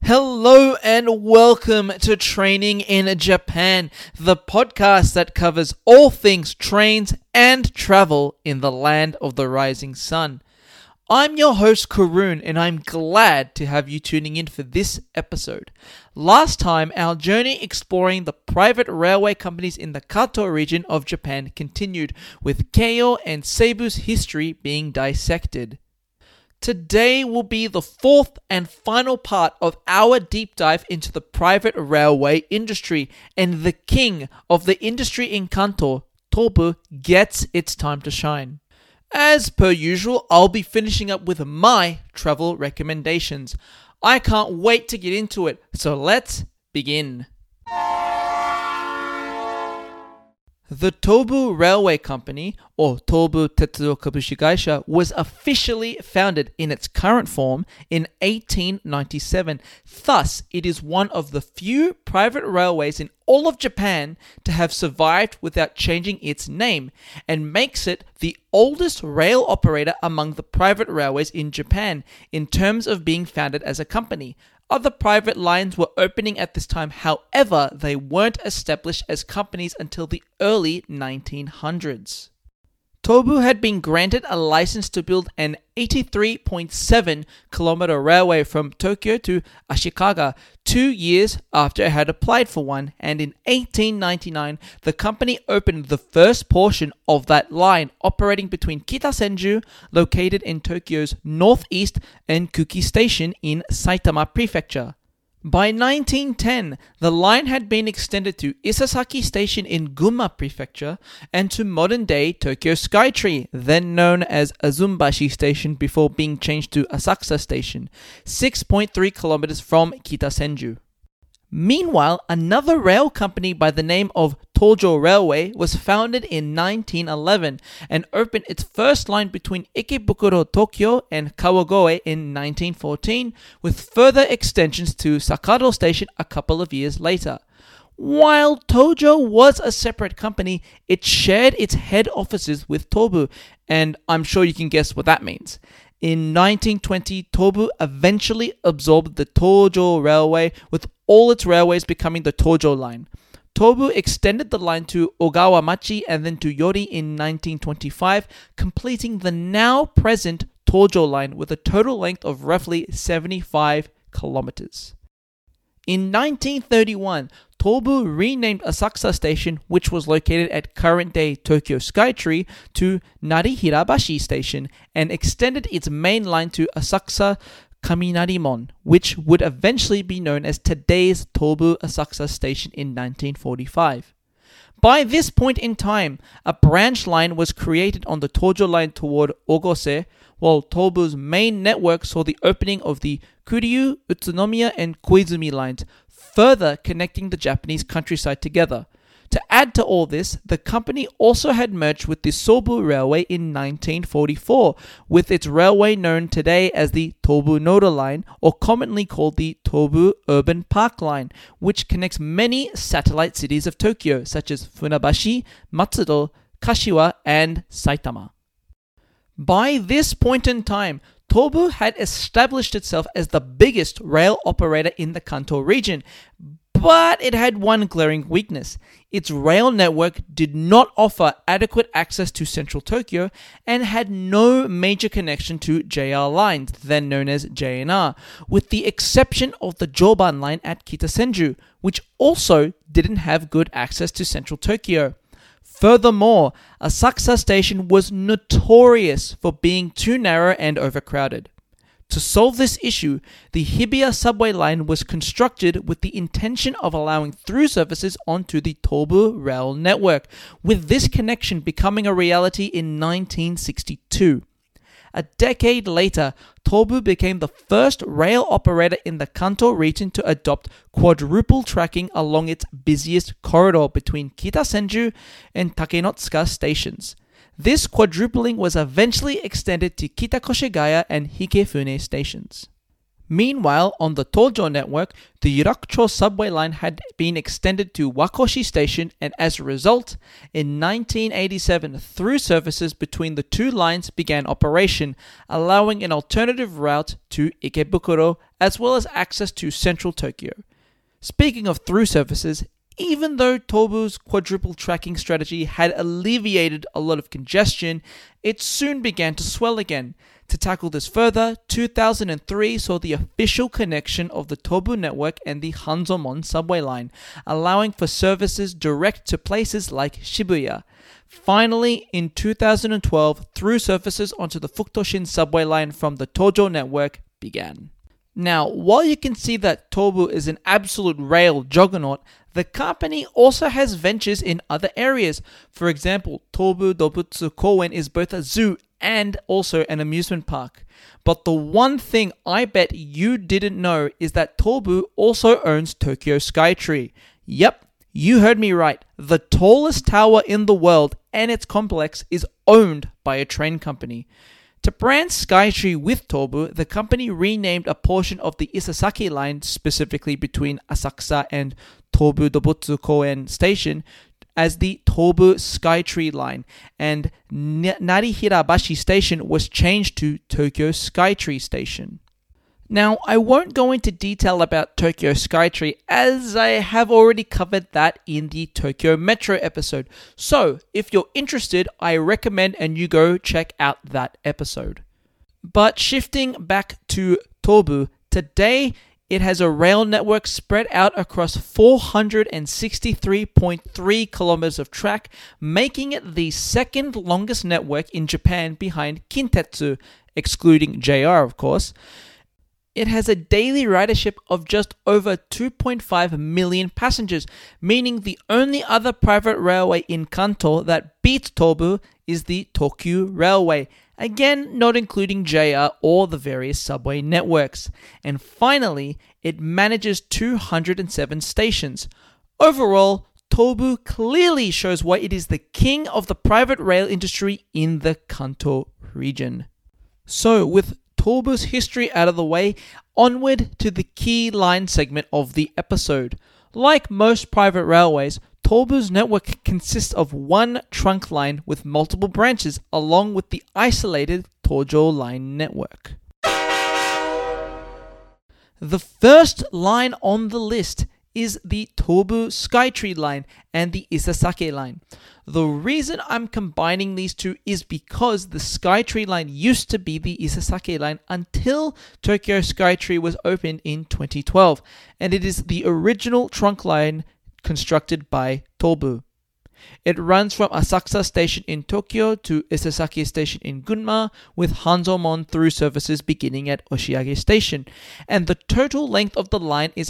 Hello and welcome to Training in Japan, the podcast that covers all things trains and travel in the land of the rising sun. I'm your host Karun and I'm glad to have you tuning in for this episode. Last time, our journey exploring the private railway companies in the Kanto region of Japan continued, with Keio and Seibu's history being dissected. Today will be the fourth and final part of our deep dive into the private railway industry, and the king of the industry in Kanto, Tobu, gets its time to shine. As per usual, I'll be finishing up with my travel recommendations. I can't wait to get into it, so let's begin. The Tobu Railway Company, or Tobu Tetsudo Kabushi Gaisha, was officially founded in its current form in 1897. Thus, it is one of the few private railways in all of Japan to have survived without changing its name, and makes it the oldest rail operator among the private railways in Japan in terms of being founded as a company. Other private lines were opening at this time, however, they weren't established as companies until the early 1900s. Tobu had been granted a license to build an 83.7 kilometer railway from Tokyo to Ashikaga 2 years after it had applied for one, and in 1899 the company opened the first portion of that line, operating between Kita-Senju, located in Tokyo's northeast, and Kuki Station in Saitama Prefecture. By 1910, the line had been extended to Isesaki Station in Gunma Prefecture and to modern-day Tokyo Skytree, then known as Azumbashi Station before being changed to Asakusa Station, 6.3 kilometers from Kita-Senju. Meanwhile, another rail company by the name of Tojo Railway was founded in 1911 and opened its first line between Ikebukuro, Tokyo and Kawagoe in 1914, with further extensions to Sakado Station a couple of years later. While Tojo was a separate company, it shared its head offices with Tobu, and I'm sure you can guess what that means. In 1920, Tobu eventually absorbed the Tojo Railway, with all its railways becoming the Tojo line. Tobu extended the line to Ogawamachi and then to Yori in 1925, completing the now present Tojo line with a total length of roughly 75 kilometers. In 1931, Tobu renamed Asakusa Station, which was located at current-day Tokyo Skytree, to Narihirabashi Station, and extended its main line to Asakusa Kaminarimon, which would eventually be known as today's Tobu Asakusa Station in 1945. By this point in time, a branch line was created on the Tojo line toward Ogose, while Tobu's main network saw the opening of the Kuryu, Utsunomiya, and Koizumi lines, further connecting the Japanese countryside together. To add to all this, the company also had merged with the Sobu Railway in 1944, with its railway known today as the Tobu Noda Line, or commonly called the Tobu Urban Park Line, which connects many satellite cities of Tokyo, such as Funabashi, Matsudo, Kashiwa, and Saitama. By this point in time, Tobu had established itself as the biggest rail operator in the Kanto region, but it had one glaring weakness. Its rail network did not offer adequate access to central Tokyo and had no major connection to JR lines, then known as JNR, with the exception of the Joban line at Kita-Senju, which also didn't have good access to central Tokyo. Furthermore, Asakusa Station was notorious for being too narrow and overcrowded. To solve this issue, the Hibiya subway line was constructed with the intention of allowing through services onto the Tobu rail network, with this connection becoming a reality in 1962. A decade later, Tobu became the first rail operator in the Kanto region to adopt quadruple tracking along its busiest corridor between Kita-Senju and Takenotsuka stations. This quadrupling was eventually extended to Kita-Koshigaya and Hikefune stations. Meanwhile, on the Tojo network, the Yurakucho subway line had been extended to Wakoshi Station, and as a result, in 1987, through services between the two lines began operation, allowing an alternative route to Ikebukuro as well as access to central Tokyo. Speaking of through services, even though Tobu's quadruple tracking strategy had alleviated a lot of congestion, it soon began to swell again. To tackle this further, 2003 saw the official connection of the Tobu network and the Hanzomon subway line, allowing for services direct to places like Shibuya. Finally, in 2012, through services onto the Fukutoshin subway line from the Tojo network began. Now, while you can see that Tobu is an absolute rail juggernaut, the company also has ventures in other areas. For example, Tobu Dobutsu Koen is both a zoo and also an amusement park. But the one thing I bet you didn't know is that Tobu also owns Tokyo Skytree. Yep, you heard me right. The tallest tower in the world and its complex is owned by a train company. To brand Skytree with Tobu, the company renamed a portion of the Isesaki line, specifically between Asakusa and Tobu Dobutsu Koen Station, as the Tobu Skytree line, and Narihirabashi Station was changed to Tokyo Skytree Station. Now, I won't go into detail about Tokyo Skytree as I have already covered that in the Tokyo Metro episode. So, if you're interested, I recommend and you go check out that episode. But shifting back to Tobu, today it has a rail network spread out across 463.3 kilometers of track, making it the second longest network in Japan behind Kintetsu, excluding JR of course. It has a daily ridership of just over 2.5 million passengers, meaning the only other private railway in Kanto that beats Tobu is the Tokyu Railway, again not including JR or the various subway networks. And finally, it manages 207 stations. Overall, Tobu clearly shows why it is the king of the private rail industry in the Kanto region. So, with Tobu's history out of the way, onward to the key line segment of the episode. Like most private railways, Tobu's network consists of one trunk line with multiple branches, along with the isolated Tojo line network. The first line on the list is the Tobu Skytree line and the Isesaki line. The reason I'm combining these two is because the Skytree line used to be the Isesaki line until Tokyo Skytree was opened in 2012, and it is the original trunk line constructed by Tobu. It runs from Asakusa Station in Tokyo to Isesaki Station in Gunma, with Hanzomon through services beginning at Oshiage Station, and the total length of the line is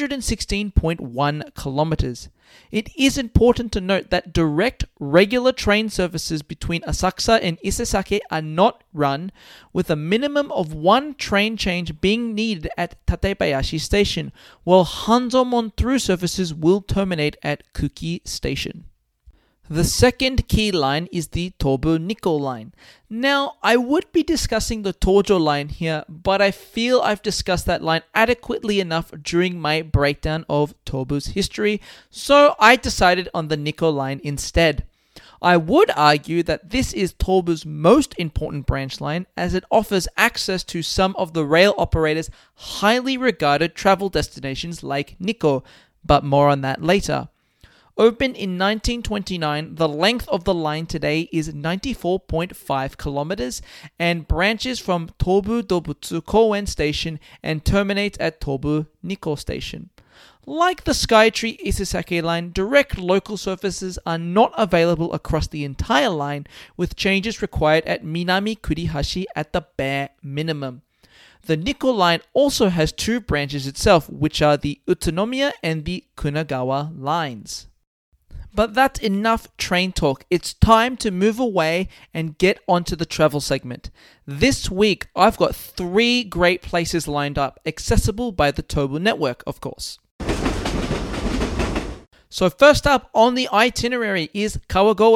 116.1 kilometers. It is important to note that direct regular train services between Asakusa and Isesaki are not run, with a minimum of one train change being needed at Tatebayashi Station, while Hanzomon through services will terminate at Kuki Station. The second key line is the Tobu Nikko line. Now, I would be discussing the Tojo line here, but I feel I've discussed that line adequately enough during my breakdown of Tobu's history, so I decided on the Nikko line instead. I would argue that this is Tobu's most important branch line, as it offers access to some of the rail operators' highly regarded travel destinations like Nikko, but more on that later. Opened in 1929, the length of the line today is 94.5 kilometers and branches from Tobu Dobutsu Koen Station and terminates at Tobu Nikko Station. Like the Skytree Isesaki line, direct local services are not available across the entire line, with changes required at Minami Kurihashi at the bare minimum. The Nikko line also has two branches itself, which are the Utsunomiya and the Kunagawa lines. But that's enough train talk. It's time to move away and get onto the travel segment. This week, I've got 3 great places lined up, accessible by the Tobu network, of course. So first up on the itinerary is Kawagoe.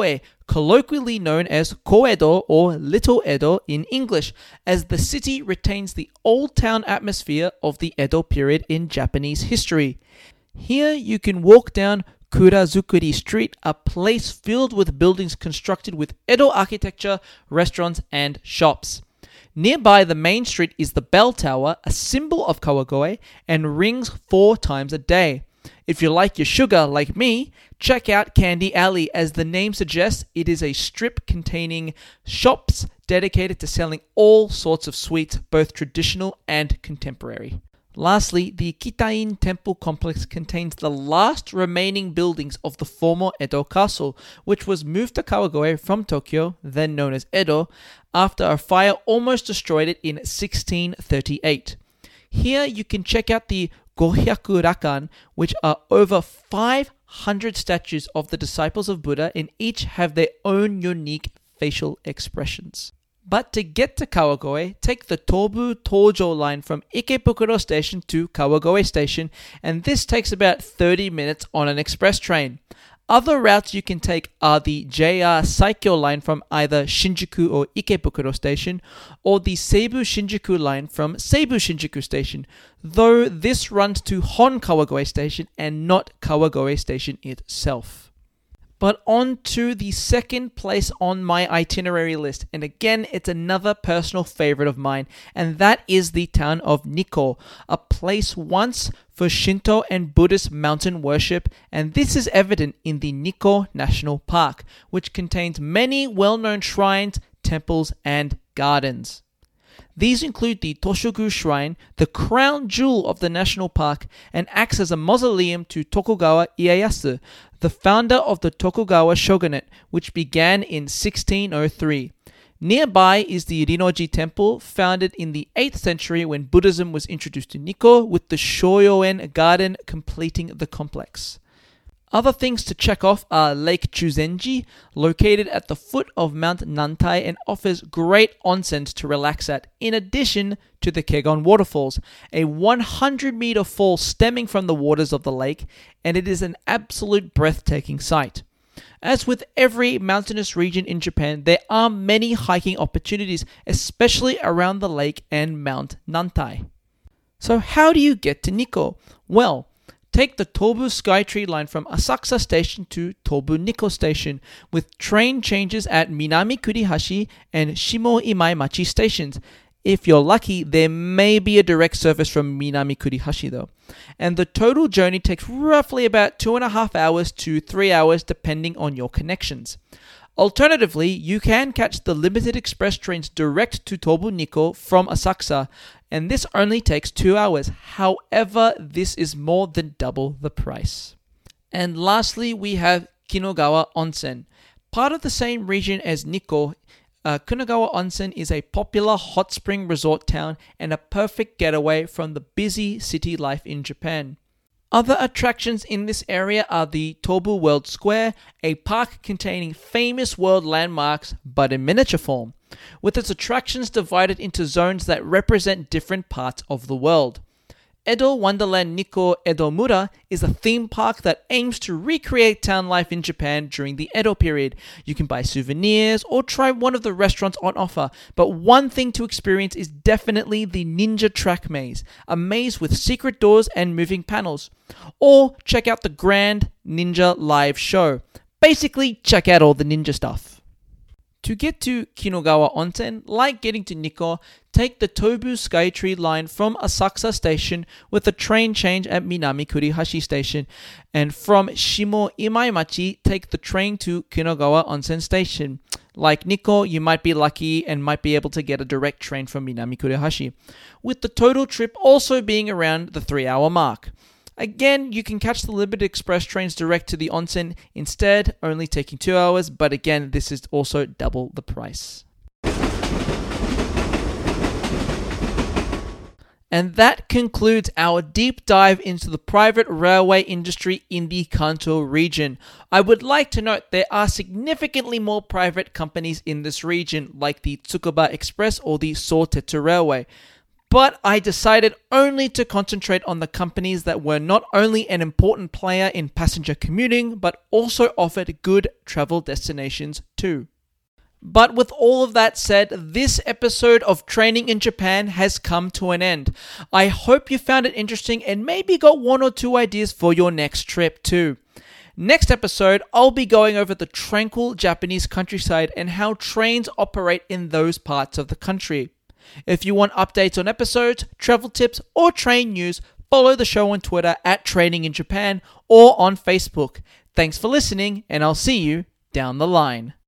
colloquially known as Koedo or Little Edo in English, as the city retains the old town atmosphere of the Edo period in Japanese history. Here you can walk down Kurazukuri Street, a place filled with buildings constructed with Edo architecture, restaurants, and shops. Nearby the main street is the bell tower, a symbol of Kawagoe, and rings 4 times a day. If you like your sugar like me, check out Candy Alley. As the name suggests, it is a strip containing shops dedicated to selling all sorts of sweets, both traditional and contemporary. Lastly, the Kitain Temple complex contains the last remaining buildings of the former Edo castle, which was moved to Kawagoe from Tokyo, then known as Edo, after a fire almost destroyed it in 1638. Here you can check out the Gohyaku Rakan, which are over 500 statues of the disciples of Buddha, and each have their own unique facial expressions. But to get to Kawagoe, take the Tobu Tojo line from Ikebukuro Station to Kawagoe Station, and this takes about 30 minutes on an express train. Other routes you can take are the JR Saikyo line from either Shinjuku or Ikebukuro Station, or the Seibu Shinjuku line from Seibu Shinjuku Station, though this runs to Hon Kawagoe Station and not Kawagoe Station itself. But on to the second place on my itinerary list, and again, it's another personal favorite of mine, and that is the town of Nikko, a place once for Shinto and Buddhist mountain worship, and this is evident in the Nikko National Park, which contains many well-known shrines, temples, and gardens. These include the Toshogu Shrine, the crown jewel of the national park, and acts as a mausoleum to Tokugawa Ieyasu, the founder of the Tokugawa shogunate, which began in 1603. Nearby is the Rinnoji Temple, founded in the 8th century when Buddhism was introduced to Nikko, with the Shoyoen Garden completing the complex. Other things to check off are Lake Chuzenji, located at the foot of Mount Nantai and offers great onsens to relax at, in addition to the Kegon Waterfalls, a 100-meter fall stemming from the waters of the lake, and it is an absolute breathtaking sight. As with every mountainous region in Japan, there are many hiking opportunities, especially around the lake and Mount Nantai. So how do you get to Nikko? Well, take the Tobu Skytree line from Asakusa Station to Tobu Nikko Station, with train changes at Minami Kurihashi and Shimo Imaimachi stations. If you're lucky, there may be a direct service from Minami Kurihashi though. And the total journey takes roughly about 2.5 hours to 3 hours depending on your connections. Alternatively, you can catch the limited express trains direct to Tobu Nikko from Asakusa, and this only takes 2 hours. However, this is more than double the price. And lastly, we have Kinogawa Onsen. Part of the same region as Nikko, Kinogawa Onsen is a popular hot spring resort town and a perfect getaway from the busy city life in Japan. Other attractions in this area are the Tobu World Square, a park containing famous world landmarks but in miniature form, with its attractions divided into zones that represent different parts of the world. Edo Wonderland Nikko Edomura is a theme park that aims to recreate town life in Japan during the Edo period. You can buy souvenirs or try one of the restaurants on offer, but one thing to experience is definitely the Ninja Track Maze, a maze with secret doors and moving panels. Or check out the Grand Ninja Live Show. Basically, check out all the ninja stuff. To get to Kinogawa Onsen, like getting to Nikko, take the Tobu Skytree line from Asakusa Station with a train change at Minami Kurihashi Station, and from Shimo Imaimachi, take the train to Kinogawa Onsen Station. Like Nikko, you might be lucky and might be able to get a direct train from Minami Kurihashi, with the total trip also being around the 3-hour mark. Again, you can catch the limited express trains direct to the onsen instead, only taking 2 hours, but again, this is also double the price. And that concludes our deep dive into the private railway industry in the Kanto region. I would like to note there are significantly more private companies in this region, like the Tsukuba Express or the Sotetsu Railway. But I decided only to concentrate on the companies that were not only an important player in passenger commuting, but also offered good travel destinations too. But with all of that said, this episode of Training in Japan has come to an end. I hope you found it interesting and maybe got one or two ideas for your next trip too. Next episode, I'll be going over the tranquil Japanese countryside and how trains operate in those parts of the country. If you want updates on episodes, travel tips, or train news, follow the show on Twitter at Training in Japan or on Facebook. Thanks for listening, and I'll see you down the line.